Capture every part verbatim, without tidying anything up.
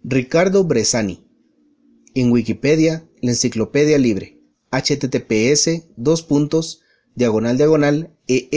Ricardo Bressani. En Wikipedia, la enciclopedia libre. https dos puntos diagonal diagonal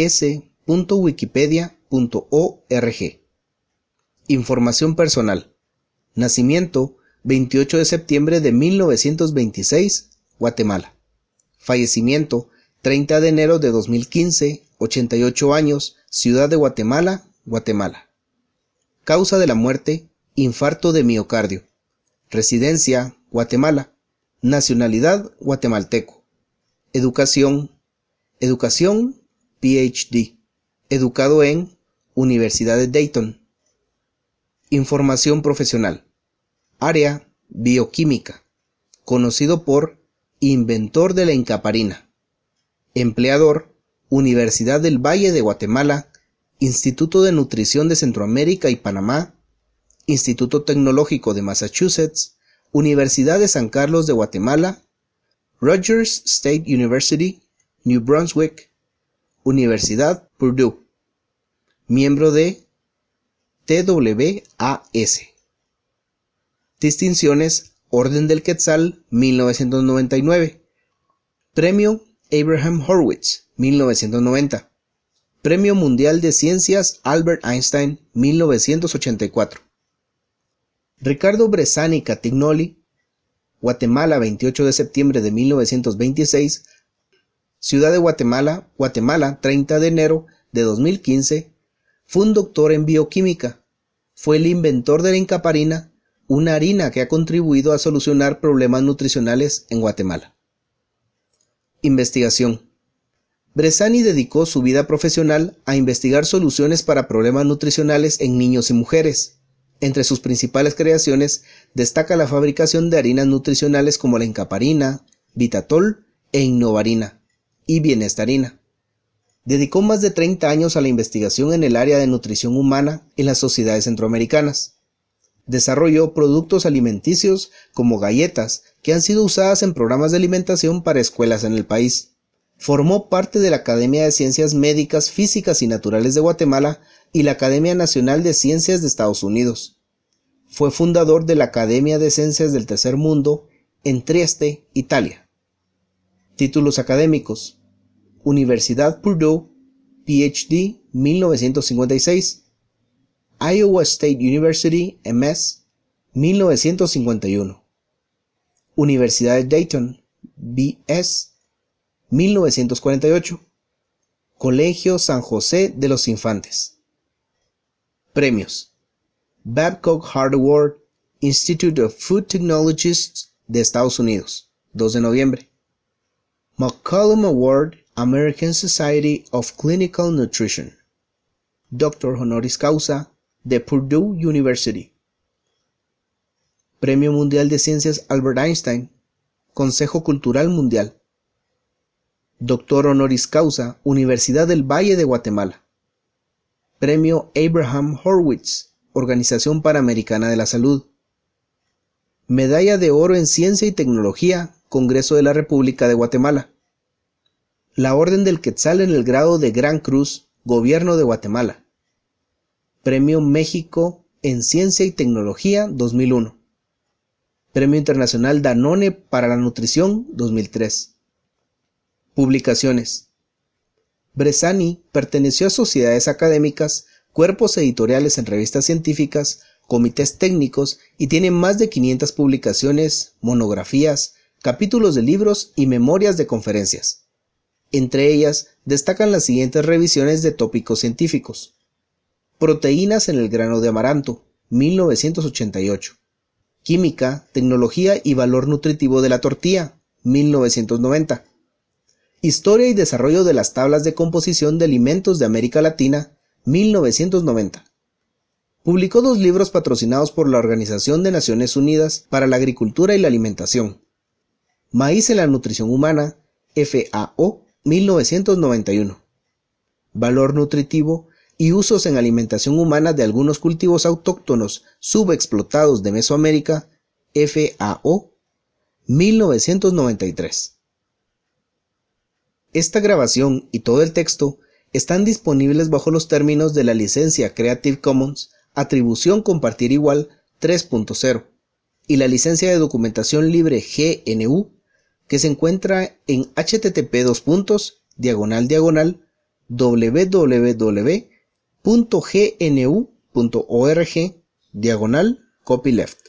es.wikipedia.org. Información personal. Nacimiento veintiocho de septiembre de mil novecientos veintiséis, Guatemala. Fallecimiento treinta de enero de dos mil quince, ochenta y ocho años, Ciudad de Guatemala, Guatemala. Causa de la muerte, infarto de miocardio. Residencia, Guatemala. Nacionalidad, guatemalteco. Educación, educación, P H D. Educado en Universidad de Dayton. Información profesional. Área, bioquímica. Conocido por inventor de la encaparina. Empleador, Universidad del Valle de Guatemala, Instituto de Nutrición de Centroamérica y Panamá, Instituto Tecnológico de Massachusetts, Universidad de San Carlos de Guatemala, Rogers State University, New Brunswick, Universidad Purdue. Miembro de T W A S. Distinciones: Orden del Quetzal, mil novecientos noventa y nueve. Premio Abraham Horwitz, mil novecientos noventa. Premio Mundial de Ciencias Albert Einstein, mil novecientos ochenta y cuatro. Ricardo Bressani Catignoli, Guatemala, veintiocho de septiembre de mil novecientos veintiséis. Ciudad de Guatemala, Guatemala, treinta de enero de dos mil quince. Fue un doctor en bioquímica. Fue el inventor de la encaparina, una harina que ha contribuido a solucionar problemas nutricionales en Guatemala. Investigación. Bressani dedicó su vida profesional a investigar soluciones para problemas nutricionales en niños y mujeres. Entre sus principales creaciones destaca la fabricación de harinas nutricionales como la encaparina, Vitatol e Innovarina, y Bienestarina. Dedicó más de treinta años a la investigación en el área de nutrición humana en las sociedades centroamericanas. Desarrolló productos alimenticios como galletas que han sido usadas en programas de alimentación para escuelas en el país. Formó parte de la Academia de Ciencias Médicas, Físicas y Naturales de Guatemala y la Academia Nacional de Ciencias de Estados Unidos. Fue fundador de la Academia de Ciencias del Tercer Mundo en Trieste, Italia. Títulos académicos. Universidad Purdue, P H D, mil novecientos cincuenta y seis. Iowa State University, M S, mil novecientos cincuenta y uno. Universidad de Dayton, B S, mil novecientos cuarenta y ocho. Colegio San José de los Infantes. Premios. Babcock Hart Award, Institute of Food Technologists de Estados Unidos, dos de noviembre. McCollum Award, American Society of Clinical Nutrition. Doctor Honoris Causa de Purdue University. Premio Mundial de Ciencias Albert Einstein, Consejo Cultural Mundial. Doctor Honoris Causa, Universidad del Valle de Guatemala. Premio Abraham Horwitz, Organización Panamericana de la Salud. Medalla de Oro en Ciencia y Tecnología, Congreso de la República de Guatemala. La Orden del Quetzal en el grado de Gran Cruz, Gobierno de Guatemala. Premio México en Ciencia y Tecnología dos mil uno. Premio Internacional Danone para la Nutrición dos mil tres. Publicaciones. Bressani perteneció a sociedades académicas, cuerpos editoriales en revistas científicas, comités técnicos y tiene más de quinientas publicaciones, monografías, capítulos de libros y memorias de conferencias. Entre ellas destacan las siguientes revisiones de tópicos científicos. Proteínas en el grano de amaranto, mil novecientos ochenta y ocho. Química, tecnología y valor nutritivo de la tortilla, mil novecientos noventa. Historia y desarrollo de las tablas de composición de alimentos de América Latina, mil novecientos noventa. Publicó dos libros patrocinados por la Organización de Naciones Unidas para la Agricultura y la Alimentación. Maíz en la nutrición humana, F A O, mil novecientos noventa y uno. Valor nutritivo y usos en alimentación humana de algunos cultivos autóctonos subexplotados de Mesoamérica, F A O, mil novecientos noventa y tres. Esta grabación y todo el texto están disponibles bajo los términos de la licencia Creative Commons Atribución Compartir Igual tres punto cero. y la licencia de documentación libre G N U, que se encuentra en http dos puntos diagonal diagonal www punto g n u punto org diagonal copyleft.